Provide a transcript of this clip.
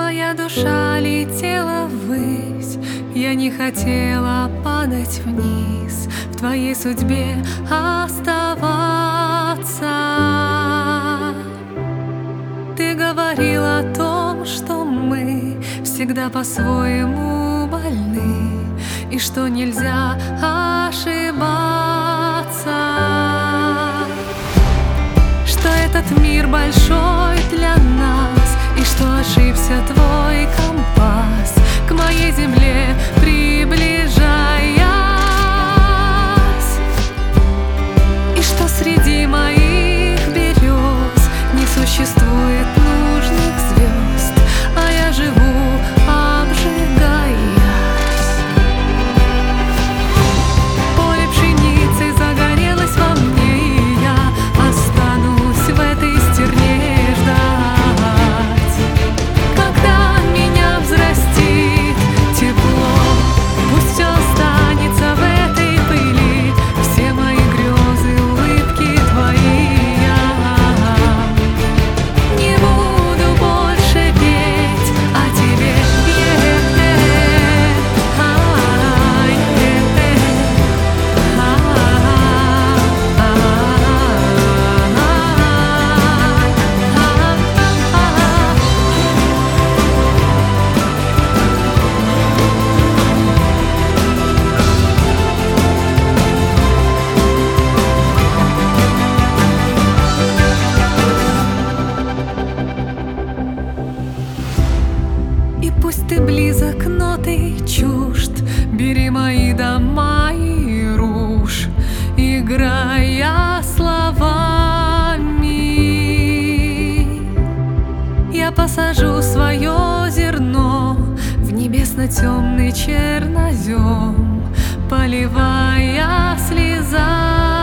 Моя душа летела ввысь, я не хотела падать вниз, в твоей судьбе оставаться. Ты говорил о том, что мы всегда по-своему больны, и что нельзя ошибаться, что этот мир большой для нас, и что ошибся твой компас к моей земле приближаясь, и что среди моих берез не существует нужных звезд, а я живу, обжигаясь. Поле пшеницы загорелось во мне, и я останусь в этой стерне ждать, когда меня взрастит тепло. Пусть все останется в этой пыли, все мои грезы, улыбки твои. Я не буду больше петь о тебе. И пусть ты близок, но ты чужд, бери мои дома и рушь, играя словами. Я посажу свое зерно в небесно-темный чернозем, поливая слезами.